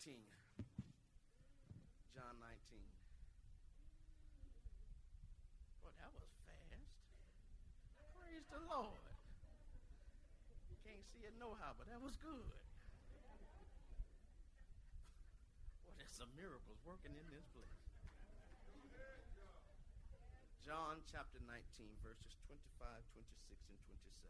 19. John 19. Boy, that was fast. Praise the Lord. You can't see it no how, but that was good. Boy, there's some miracles working in this place. John chapter 19, verses 25, 26, and 27.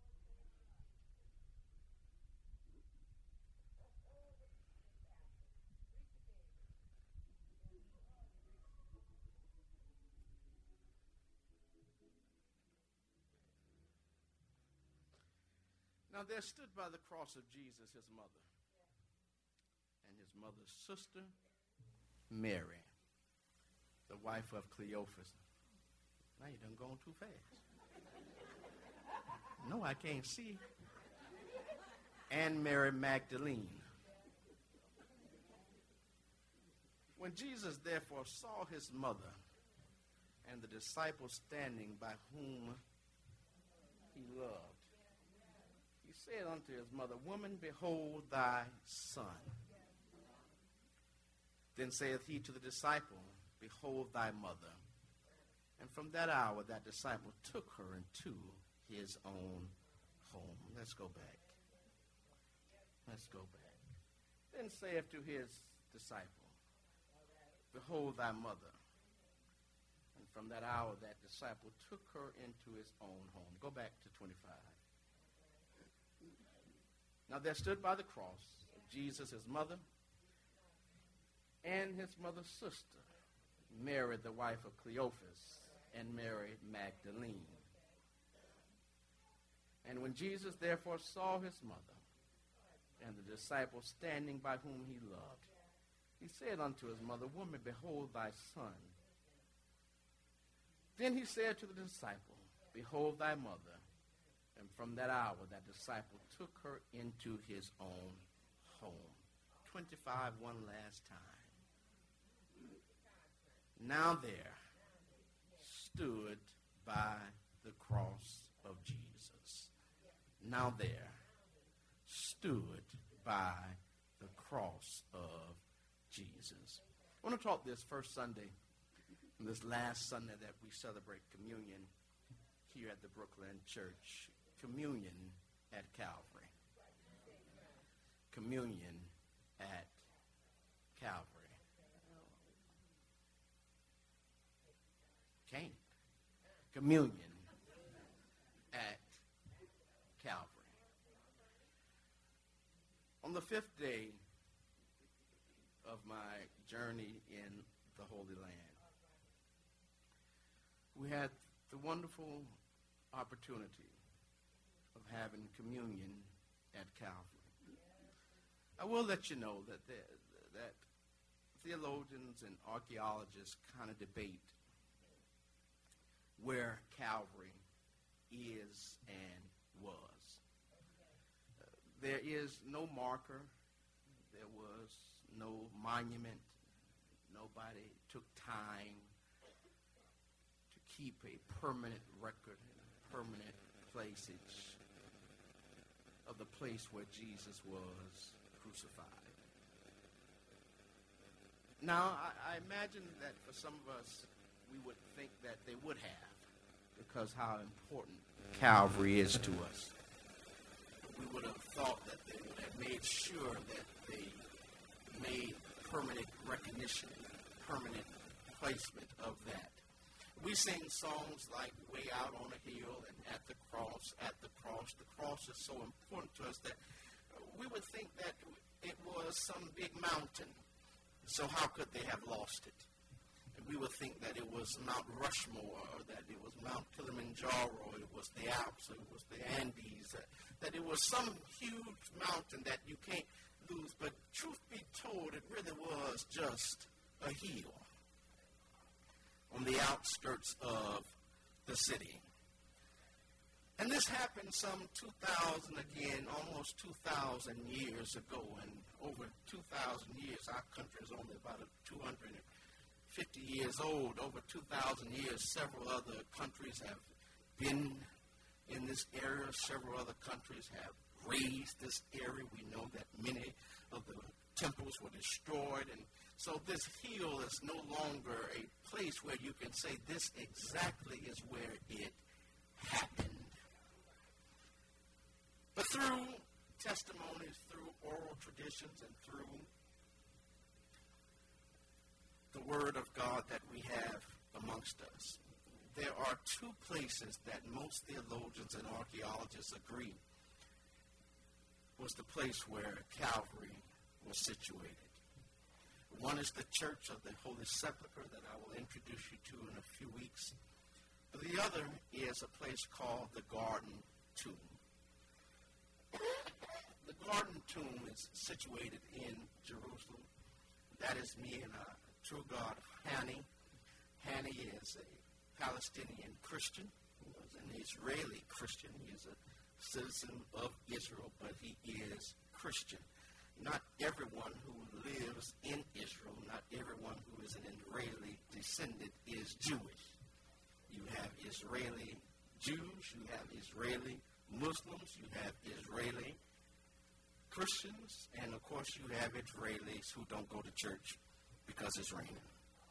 Now there stood by the cross of Jesus his mother and his mother's sister, Mary, the wife of Cleophas. Now you done gone too fast. No, I can't see. And Mary Magdalene. When Jesus therefore saw his mother and the disciple standing by whom he loved, he said unto his mother, Woman, behold thy son. Then saith he to the disciple, Behold thy mother. And from that hour that disciple took her into his own home. Let's go back. Let's go back. Then saith to his disciple, Behold thy mother. And from that hour that disciple took her into his own home. Go back to 25. Now there stood by the cross of Jesus his mother and his mother's sister, Mary the wife of Cleophas, and Mary Magdalene. And when Jesus therefore saw his mother and the disciple standing by whom he loved, he said unto his mother, Woman, behold thy son. Then he said to the disciple, Behold thy mother. And from that hour, that disciple took her into his own home. 25, one last time. Now there stood by the cross of Jesus. Now there stood by the cross of Jesus. I want to talk this first Sunday, this last Sunday that we celebrate communion here at the Brooklyn Church. Communion at Calvary. Communion at Calvary. Can't. Communion at Calvary. On the fifth day of my journey in the Holy Land, we had the wonderful opportunity of having communion at Calvary. I will let you know that that theologians and archaeologists kind of debate where Calvary is and was. There is no marker. There was no monument. Nobody took time to keep a permanent record, permanent placeage of the place where Jesus was crucified. Now, I imagine that for some of us, we would think that they would have, because how important Calvary is to us. We would have thought that they would have made sure that they made permanent recognition, permanent placement of that. We sing songs like Way Out on a Hill and At the Cross, At the Cross. The cross is so important to us that we would think that it was some big mountain. So how could they have lost it? And we would think that it was Mount Rushmore, or that it was Mount Kilimanjaro, it was the Alps, it was the Andes, that it was some huge mountain that you can't lose. But truth be told, it really was just a hill on the outskirts of the city. And this happened some almost 2,000 years ago. And over 2,000 years, our country is only about 250 years old. Over 2,000 years, several other countries have been in this area. Several other countries have raised this area. We know that many of the temples were destroyed. And so this hill is no longer a place where you can say this exactly is where it happened. But through testimonies, through oral traditions, and through the Word of God that we have amongst us, there are two places that most theologians and archaeologists agree was the place where Calvary was situated. One is the Church of the Holy Sepulchre that I will introduce you to in a few weeks. But the other is a place called the Garden Tomb. The Garden Tomb is situated in Jerusalem. That is me and our tour guide, Hani. Hani is a Palestinian Christian. He was an Israeli Christian. He is a citizen of Israel, but he is Christian. Not everyone who lives in Israel, not everyone who is an Israeli descendant is Jewish. You have Israeli Jews, you have Israeli Muslims, you have Israeli Christians, and of course you have Israelis who don't go to church because it's raining.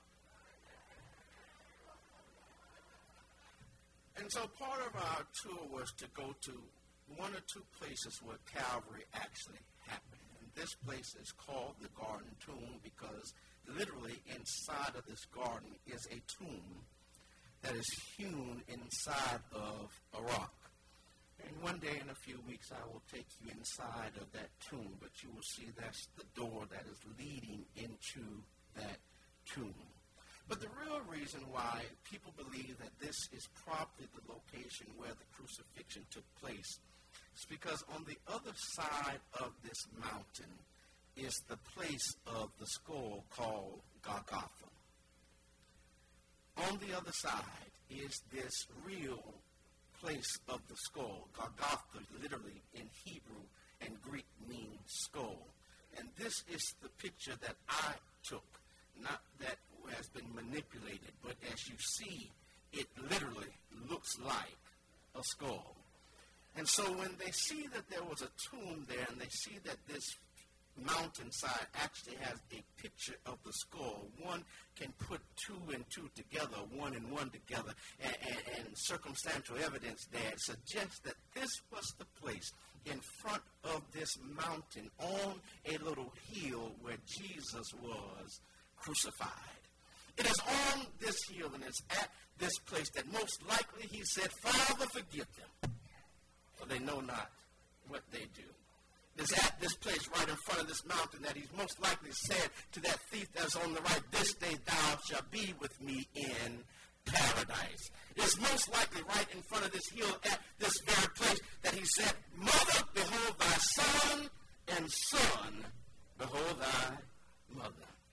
And so part of our tour was to go to one or two places where Calvary actually happened. And this place is called the Garden Tomb because literally inside of this garden is a tomb that is hewn inside of a rock. And one day in a few weeks I will take you inside of that tomb, but you will see that's the door that is leading into that tomb. But the real reason why people believe that this is probably the location where the crucifixion took place is because on the other side of this mountain is the place of the skull called Golgotha. On the other side is this real place of the skull. Golgotha literally in Hebrew and Greek means skull. And this is the picture that I took, not that has been manipulated, but as you see, it literally looks like a skull. And so when they see that there was a tomb there and they see that this mountainside actually has a picture of the skull, one can put two and two together, one and one together, and circumstantial evidence there suggests that this was the place in front of this mountain on a little hill where Jesus was crucified. It is on this hill and it's at this place that most likely he said, Father, forgive them, for they know not what they do. It's at this place right in front of this mountain that he's most likely said to that thief that's on the right, this day thou shalt be with me in paradise. It's most likely right in front of this hill at this very place that he said, Mother, behold thy son, and son, behold thy mother.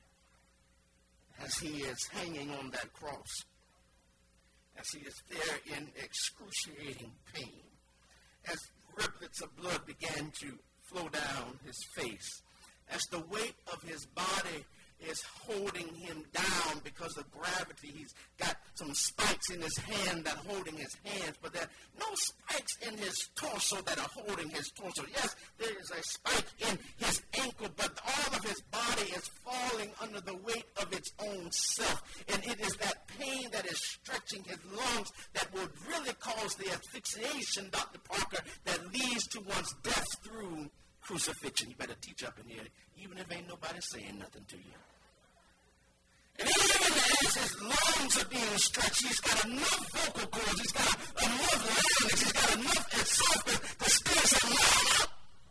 As he is hanging on that cross, as he is there in excruciating pain, as rivulets of blood began to flow down his face, as the weight of his body is holding him down because of gravity. He's got some spikes in his hand that are holding his hands, but there are no spikes in his torso that are holding his torso. Yes, there is a spike in his ankle, but all of his body is falling under the weight of its own self. And it is that pain that is stretching his lungs that would really cause the asphyxiation, Dr. Parker, that leads to one's death through crucifixion. You better teach up in here, even if ain't nobody saying nothing to you. And even as his lungs are being stretched, he's got enough vocal cords, he's got enough larynx, he's got enough esophagus to still say,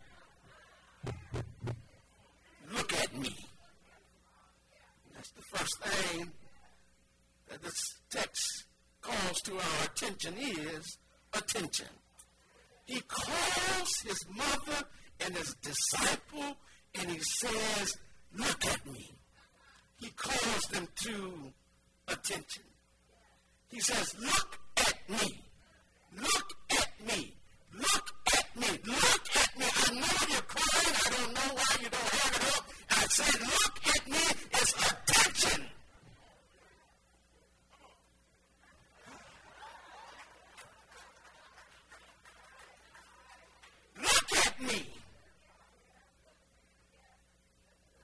Mama, look at me. That's the first thing that this text calls to our attention is attention. He calls his mother and his disciple, and he says, look at me. He calls them to attention. He says, look at me. Look at me. Look at me. Look at me. I know you're crying. I don't know why you don't have it up. I said, look at me. It's attention. Look at me.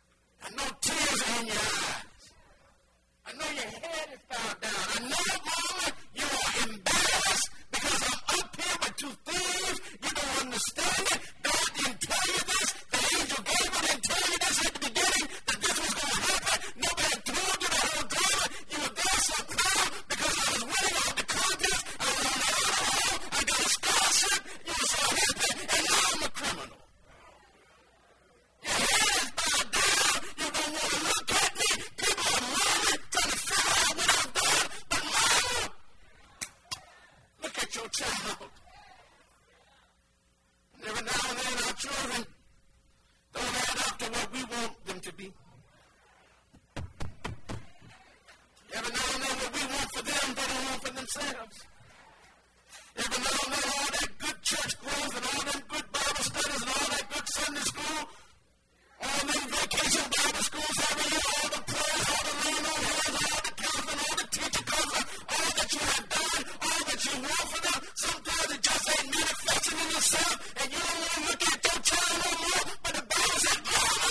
themselves. Even though all that good church growth and all them good Bible studies and all that good Sunday school, all them vacation Bible schools every year, all the prayers, all the laying on hands, all the counseling, all the teaching counseling, all that you have done, all that you want for them, sometimes it just ain't manifesting in yourself, and you don't want to look at your child no more, but the Bible said,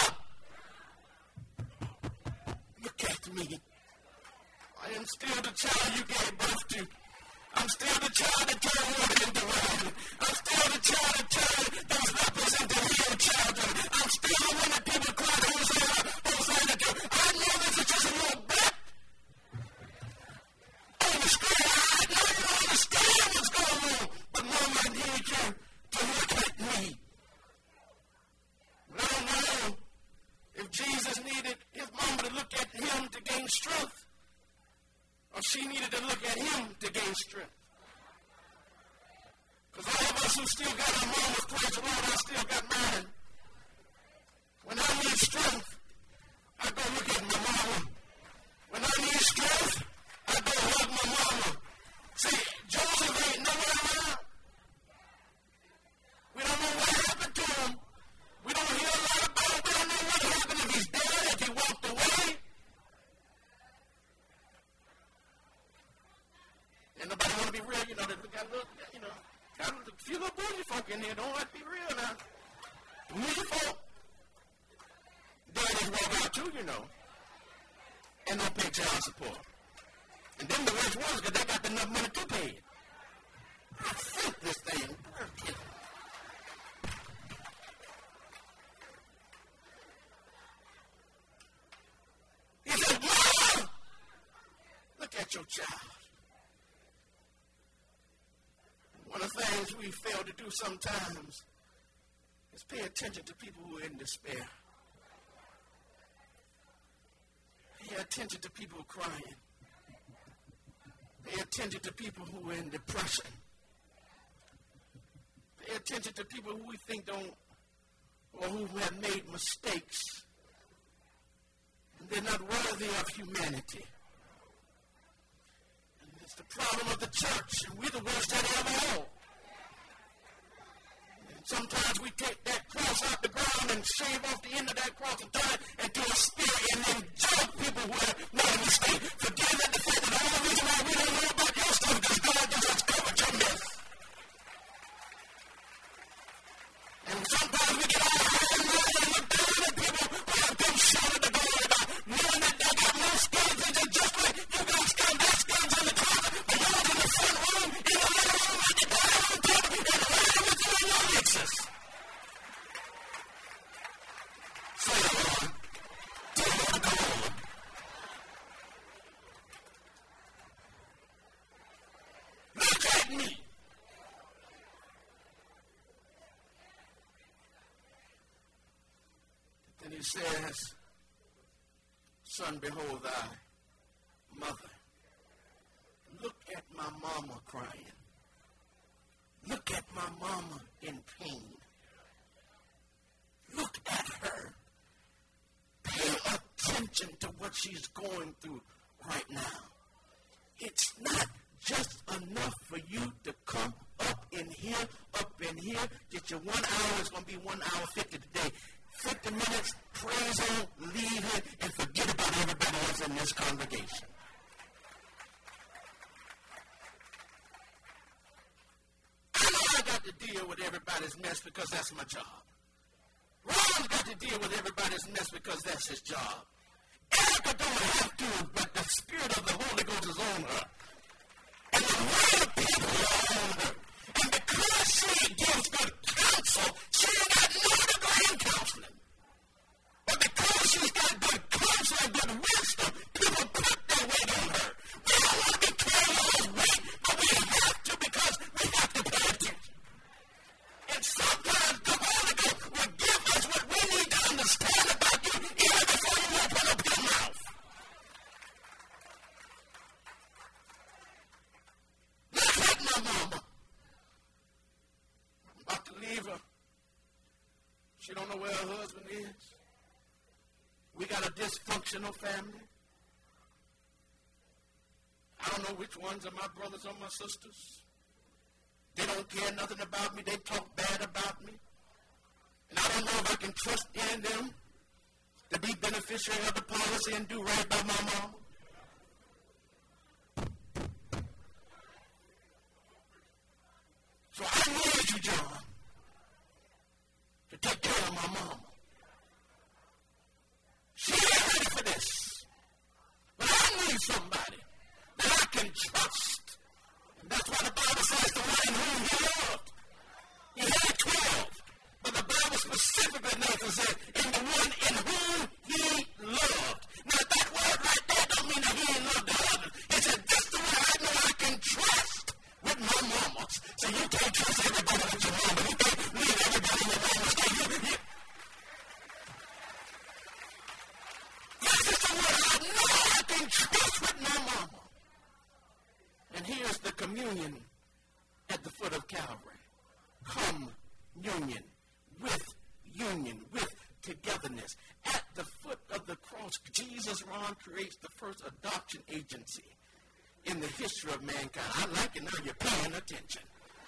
look at me. I am still the child you gave birth to. I'm still the child that turned water into wine. I'm still the child that turned those lepers into healed children. I'm still the one that people cried, Hosanna, Hosanna to. I know this is just a little bit on the screen. I know you don't understand what's going on, but Mom, I need you to look at me. I don't know if Jesus needed his mama to look at him to gain strength, or she needed to look at him to gain strength. Because all of us who still got our mamas, praise the Lord, I still got mine. When I need strength, I go look at my mama. When I need strength, I go hug my mama. See, Joseph ain't nowhere around. We don't know what happened to him. We don't hear a lot about him. We don't know what happened, if he's dead, if he walked away. And nobody want to be real, we got a little, got a few little bougie folk in here. Don't like to be real now. Bougie folk, daddies walk out too, and don't pay child support. And then the worst ones, because they got enough money to pay it. I think this thing working. He said, Mama, look at your child. One of the things we fail to do sometimes is pay attention to people who are in despair. Pay attention to people crying. Pay attention to people who are in depression. Pay attention to people who we think don't, or who have made mistakes. And they're not worthy of humanity. It's the problem of the church, and we're the worst at it of all. And sometimes we take that cross out the ground and shave off the end of that cross and turn it into a spear and then jump people who have made a mistake. Forget that the fact that the only reason why we don't know about your stuff is because God just has covered your mess. And sometimes we get all high and low and look down at people who have been shown the glory about knowing that they got no skeletons, and just like you got skeletons in the closet, but yours in the front room, in the living room, like the guy on top, and right with you in your mixes. Say it, Lord. Tell Lord to go on. Look at me. Then he says, Son, behold thy mother. Look at my mama crying. Look at my mama in pain. Look at her. Pay attention to what she's going through right now. It's not just enough for you to come up in here. Get your 1 hour. It's going to be 1 hour 50 today. 50 minutes, praise Him, leave it, and forget about everybody else in this congregation. I know I got to deal with everybody's mess because that's my job. Ron's got to deal with everybody's mess because that's his job. Erica don't have to, but the Spirit of the Holy Ghost is on her. And the right people are on her. And because she gives good counsel, she ain't got no degree in counseling. But because she's got good counsel and good wisdom, people put their weight on her. We don't want to be carrying all this weight, but we have to because we have to pay attention. And sometimes the Holy Ghost will give us what we need to understand about you even before you open up your mouth. Look at my mama. I'm about to leave her. She don't know where her husband is. We got a dysfunctional family. I don't know which ones are my brothers or my sisters. They don't care nothing about me. They talk bad about me. And I don't know if I can trust in them to be beneficiary of the policy and do right by my mama. So I need you, John, to take care of my mama. She ain't ready for this. But I need somebody that I can trust. And that's why the Bible says the one in whom he loved. He had 12. But the Bible specifically knows that in the one in whom he loved. Now that word right there don't mean that he ain't loved the others. It said that's the one I know I can trust with my mamas. So you can't trust everybody with your mama. You can't leave everybody with your mamas. This is the one I know I can trust with my mama. And here's the communion at the foot of Calvary. Union with togetherness. At the foot of the cross, Jesus, Ron, creates the first adoption agency in the history of mankind. I like it now you're paying attention.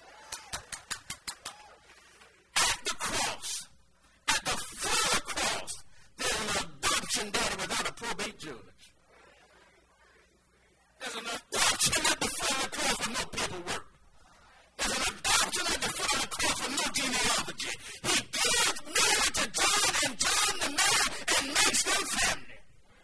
At the cross, at the foot of the cross, there's an adoption data without a probate judge. There's an adoption at the foot of the cross with no paperwork. There's an adoption at the foot of the cross with no genealogy. He gives Mary to John and John to Mary and makes them family.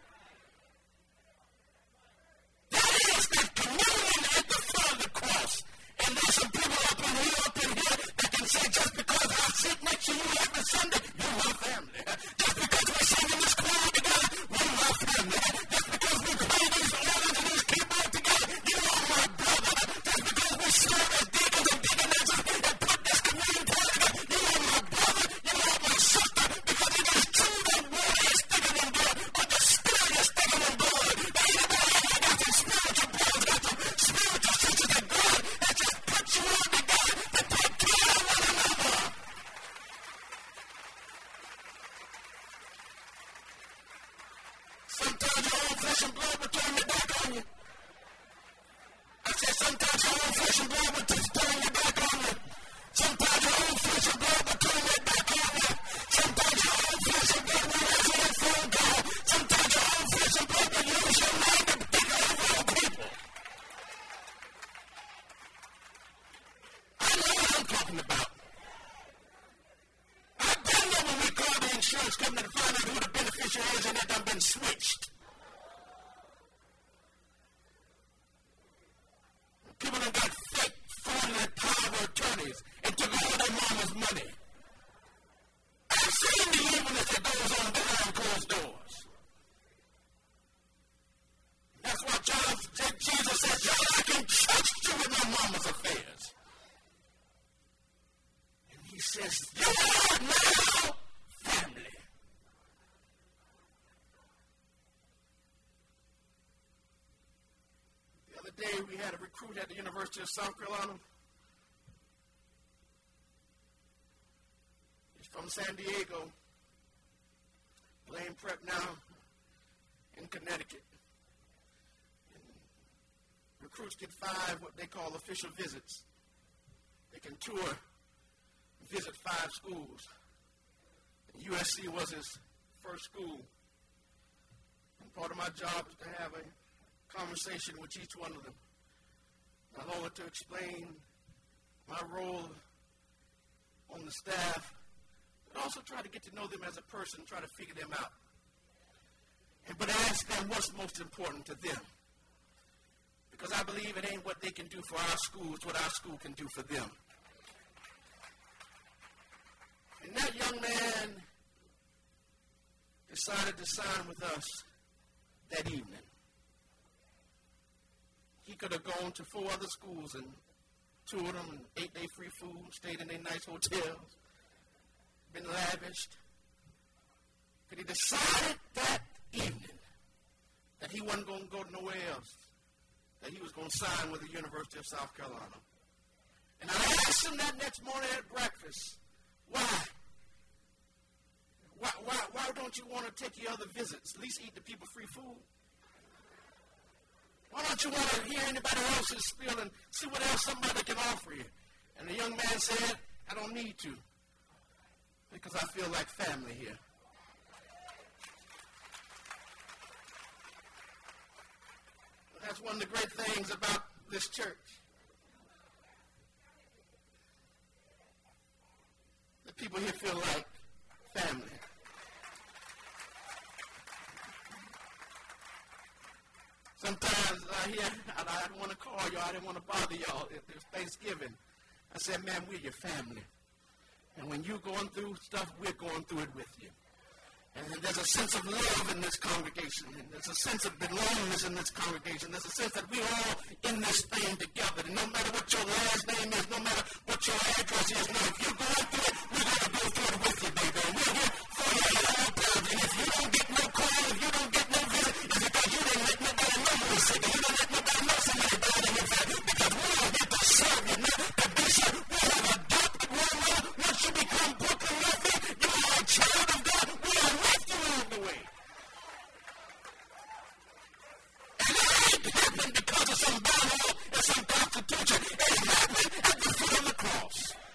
That is the communion at the foot of the cross. And there's some people up in here that can say just because I sit next to you every Sunday, you're my family. Just because we sing in this choir together, we're my family. Just because we play these organs and these keyboards together, you are my brother. Just because we serve as deacons and deaconesses and put this communion together, you are my brother, you are my sister, because it is true that water is thicker than blood, but the Spirit is thicker than blood. Anybody here got some spiritual brothers, got some spiritual sisters that God has just put you all together to take care of one another. Sometimes your own flesh and blood will turn your back on you. I said sometimes your own flesh and blood will turn your back on you. Sometimes your own flesh and blood will turn your back on you. Sometimes your own flesh and blood will answer that phone call. Sometimes your own flesh and blood will use your name to pick up other people. I know what I'm talking about. I don't know when we call the insurance company to find out who the beneficiary is and that done been switched. People done got fake fraudulent power of attorneys and took all their mama's money. I've seen the evilness that goes on behind closed doors. That's why Jesus said, John, I can trust you with my mama's affairs. And he says, you are now family. The other day we had a recruit at the University of South Carolina. He's from San Diego, playing prep now in Connecticut. And recruits get 5 what they call official visits. They can tour, visit 5 schools. And USC was his first school. And part of my job is to have a conversation with each one of them. Not only to explain my role on the staff, but also try to get to know them as a person, try to figure them out. But ask them what's most important to them. Because I believe it ain't what they can do for our school, it's what our school can do for them. And that young man decided to sign with us that evening. He could have gone to 4 other schools and toured them and ate their free food, stayed in their nice hotels, been lavished. But he decided that evening that he wasn't going to go nowhere else, that he was going to sign with the University of South Carolina. And I asked him that next morning at breakfast, why? Why don't you want to take your other visits? At least eat the people free food. Why don't you want to hear anybody else's spiel and see what else somebody can offer you? And the young man said, I don't need to, because I feel like family here. That's one of the great things about this church. The people here feel like family. Sometimes I hear, I didn't want to call y'all, I didn't want to bother y'all. It was Thanksgiving. I said, man, we're your family. And when you're going through stuff, we're going through it with you. And there's a sense of love in this congregation. And there's a sense of belongingness in this congregation. There's a sense that we're all in this thing together. And no matter what your last name is, no matter what your address is, now if you're going through it, we're going to go through it with you, baby. And we're here for you at all times. And if you don't get no call, if you don't get no visit, it's because you didn't let nobody know you were sick. And you didn't let nobody know somebody died in your family. Because we are here to serve you, not to be sure we have adopted one another. Once you become Brooklyn Murphy, you are a child of God. We are with you along the way. And it ain't happening because of some bylaw and some constitution. It happened at the foot of the cross.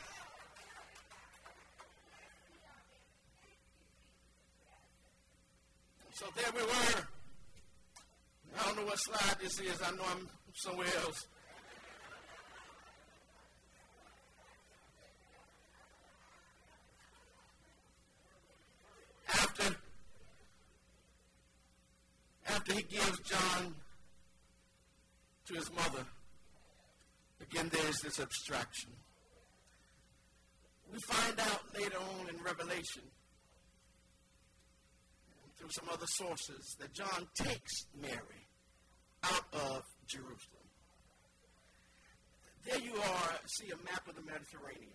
So there we were. I don't know what slide this is. I know I'm somewhere else. After he gives John to his mother, again there's this abstraction. We find out later on in Revelation, through some other sources, that John takes Mary out of Jerusalem. There you are, see a map of the Mediterranean.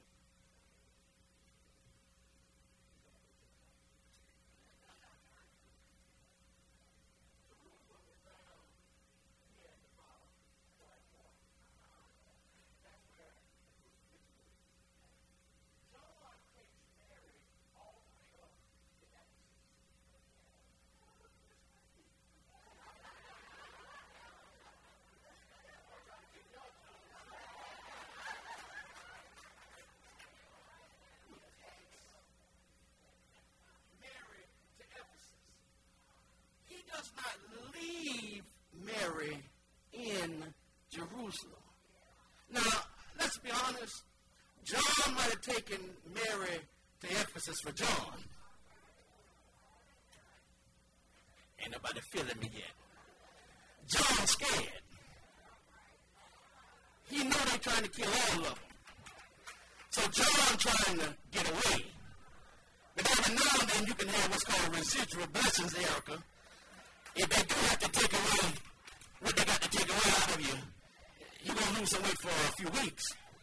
Does not leave Mary in Jerusalem. Now, let's be honest. John might have taken Mary to Ephesus for John. Ain't nobody feeling me yet. John's scared. He know they're trying to kill all of them. So John trying to get away. But every now and then you can have what's called residual blessings, Erica. If they do have to take away what they got to take away out of you, you're going to lose some weight for a few weeks.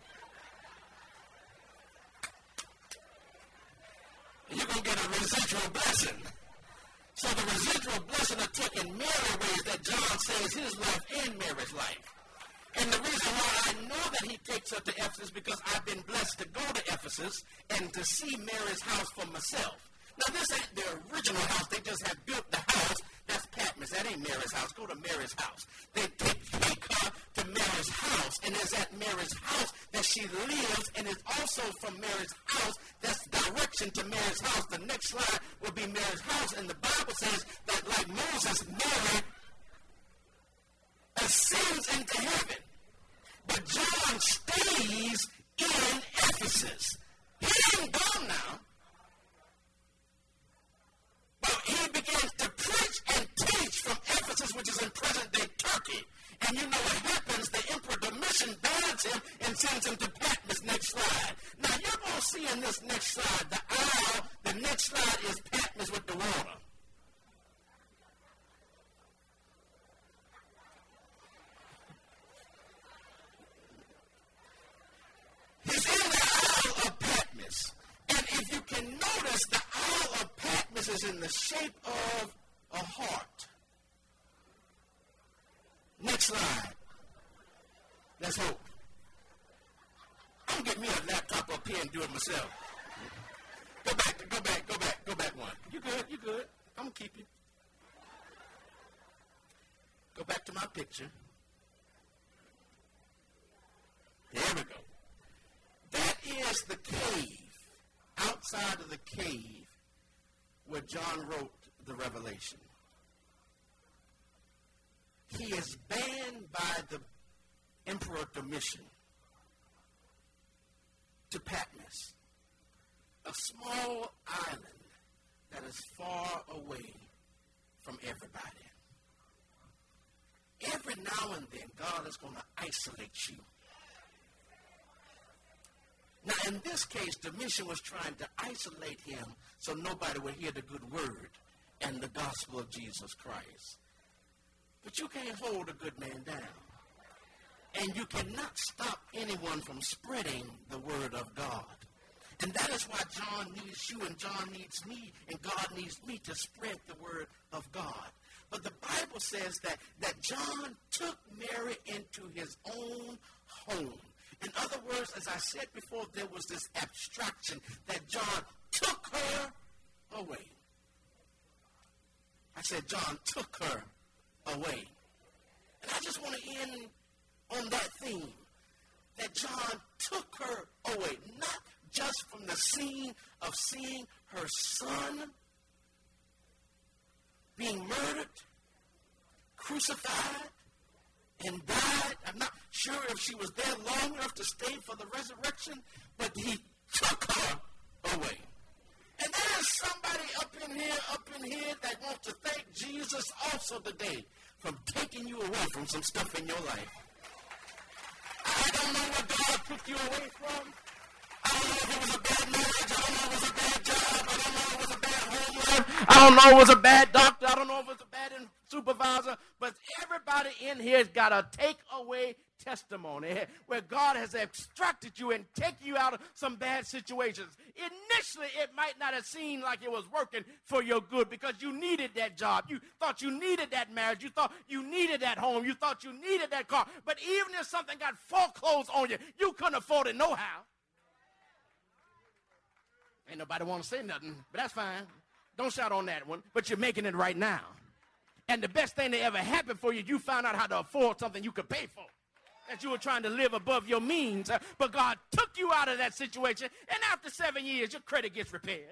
You're going to get a residual blessing. So the residual blessing of taking Mary away is that John saves his life and Mary's life. And the reason why I know that he takes her to Ephesus is because I've been blessed to go to Ephesus and to see Mary's house for myself. Now, this ain't their original house. They just have built the house. That's Patmos. That ain't Mary's house. Go to Mary's house. They take her to Mary's house, and it's at Mary's house that she lives, and it's also from Mary's house that's direction to Mary's house. The next slide will be Mary's house, and the Bible says that like Moses, Mary ascends into heaven. But John stays in Ephesus. He ain't gone now. But he begins to preach and teach from Ephesus, which is in present-day Turkey. And you know what happens? The Emperor Domitian bans him and sends him to Patmos. Next slide. Now, you're going to see in this next slide, the aisle, the next slide is Patmos with the water. He's in the Isle of Patmos. And if you can notice, the Isle of Patmos is in the shape of a heart. Next slide. Let's hope. I'm going to get me a laptop up here and do it myself. Go back one. You good. I'm going to keep you. Go back to my picture. is the cave, outside of the cave where John wrote the Revelation. He is banned by the Emperor Domitian to Patmos, a small island that is far away from everybody. Every now and then, God is going to isolate you. Now, in this case, Domitian was trying to isolate him so nobody would hear the good word and the gospel of Jesus Christ. But you can't hold a good man down. And you cannot stop anyone from spreading the word of God. And that is why John needs you and John needs me and God needs me to spread the word of God. But the Bible says that John took Mary into his own home. In other words, as I said before, there was this abstraction that John took her away. I said John took her away. And I just want to end on that theme, that John took her away, not just from the scene of seeing her son being murdered, crucified, and died. I'm not sure if she was there long enough to stay for the resurrection, but he took her away. And there is somebody up in here that wants to thank Jesus also today from taking you away from some stuff in your life. I don't know what God took you away from. I don't know if it was a bad marriage. I don't know if it was a bad job. I don't know if it was a bad home life. I don't know if it was a bad doctor. I don't know if it was a bad supervisor. But everybody in here has got a takeaway testimony where God has extracted you and taken you out of some bad situations. Initially, it might not have seemed like it was working for your good because you needed that job. You thought you needed that marriage. You thought you needed that home. You thought you needed that car. But even if something got foreclosed on you, you couldn't afford it no how. Ain't nobody want to say nothing, but that's fine. Don't shout on that one, but you're making it right now. And the best thing that ever happened for you, you found out how to afford something you could pay for. That you were trying to live above your means, but God took you out of that situation, and after 7 years, your credit gets repaired.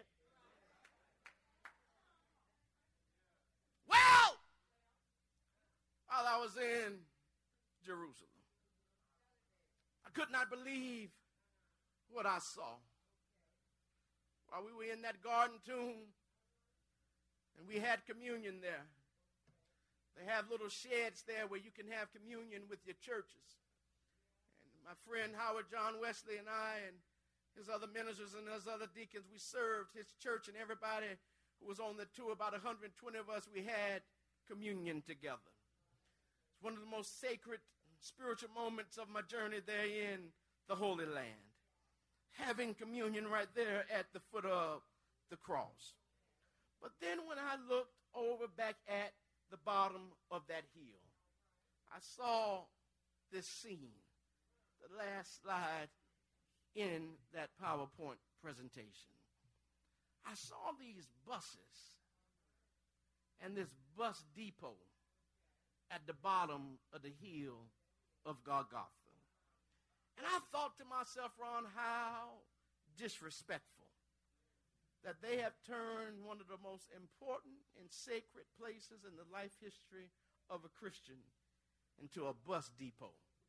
Well, while I was in Jerusalem, I could not believe what I saw. While we were in that garden tomb, and we had communion there. They have little sheds there where you can have communion with your churches. And my friend Howard John Wesley and I and his other ministers and his other deacons, we served his church, and everybody who was on the tour, about 120 of us, we had communion together. It's one of the most sacred spiritual moments of my journey there in the Holy Land. Having communion right there at the foot of the cross. But then when I looked over back at the bottom of that hill, I saw this scene, the last slide in that PowerPoint presentation. I saw these buses and this bus depot at the bottom of the hill of Golgotha. And I thought to myself, Ron, how disrespectful that they have turned one of the most important and sacred places in the life history of a Christian into a bus depot.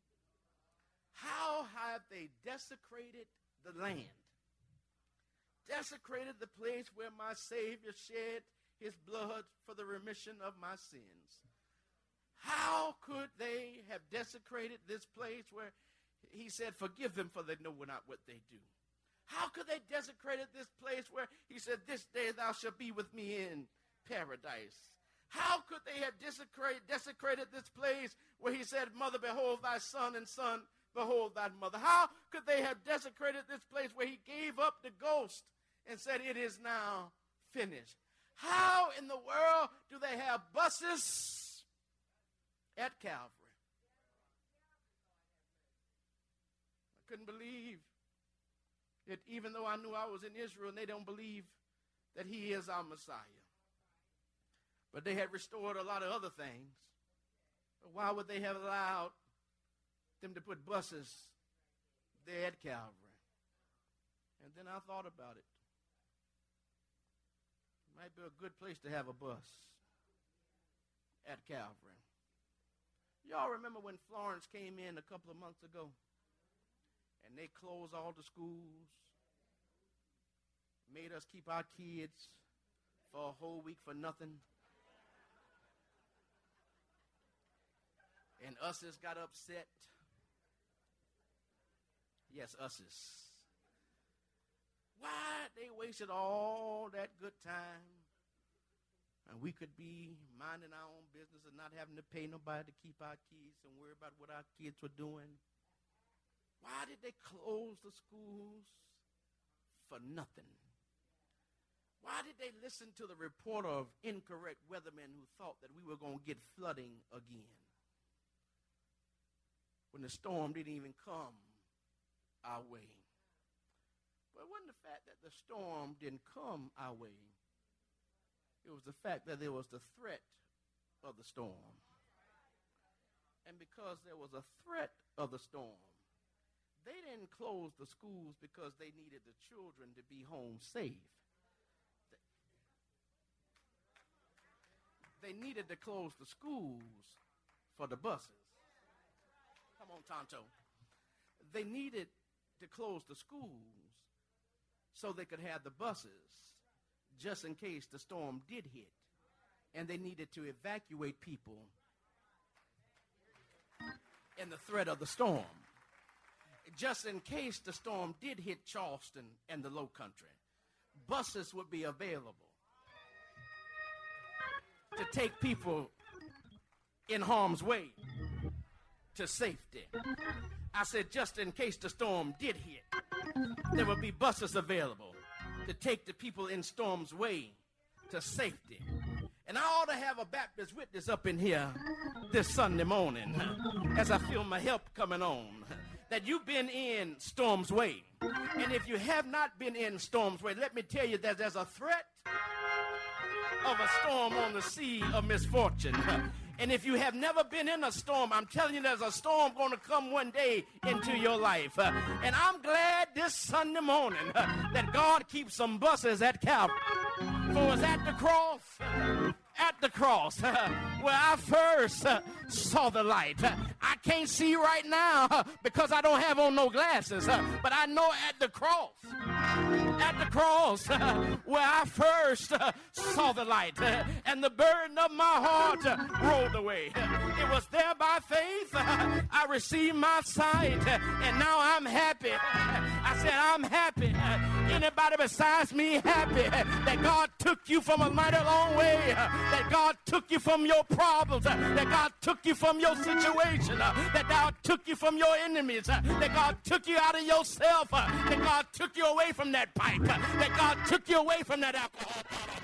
How have they desecrated the land? Desecrated the place where my Savior shed his blood for the remission of my sins. How could they have desecrated this place where he said, forgive them for they know not what they do? How could they desecrated this place where he said, this day thou shalt be with me in paradise? How could they have desecrated this place where he said, mother, behold thy son, and son, behold thy mother? How could they have desecrated this place where he gave up the ghost and said, it is now finished? How in the world do they have buses at Calvary? I couldn't believe it, even though I knew I was in Israel, and they don't believe that he is our Messiah. But they had restored a lot of other things. But why would they have allowed them to put buses there at Calvary? And then I thought about it. It might be a good place to have a bus at Calvary. Y'all remember when Florence came in a couple of months ago and they closed all the schools, made us keep our kids for a whole week for nothing? And us's got upset. Yes, us's. Why they wasted all that good time and we could be minding our own business and not having to pay nobody to keep our kids and worry about what our kids were doing? Why did they close the schools for nothing? Why did they listen to the report of incorrect weathermen who thought that we were going to get flooding again when the storm didn't even come our way? But it wasn't the fact that the storm didn't come our way. It was the fact that there was the threat of the storm. And because there was a threat of the storm, they didn't close the schools because they needed the children to be home safe. They needed to close the schools for the buses. Come on, Tonto. They needed to close the schools so they could have the buses just in case the storm did hit. And they needed to evacuate people in the threat of the storm. Just in case the storm did hit Charleston and the Low Country, buses would be available to take people in harm's way to safety. I said just in case the storm did hit, there would be buses available to take the people in storm's way to safety. And I ought to have a Baptist witness up in here this Sunday morning as I feel my help coming on, that you've been in storm's way. And if you have not been in storm's way, let me tell you that there's a threat of a storm on the sea of misfortune. And if you have never been in a storm, I'm telling you there's a storm going to come one day into your life. And I'm glad this Sunday morning that God keeps some buses at Calvary. For it was at the cross where I first saw the light. I can't see right now because I don't have on no glasses, but I know at the cross where I first saw the light and the burden of my heart rolled away. It was there by faith I received my sight, and now I'm happy. I said I'm happy. Anybody besides me happy that God took you from a mighty long way, that God took you from your problems, that God took you from your situation, that God took you from your enemies, that God took you out of yourself, that God took you away from that pipe, that God took you away from that alcohol bottle.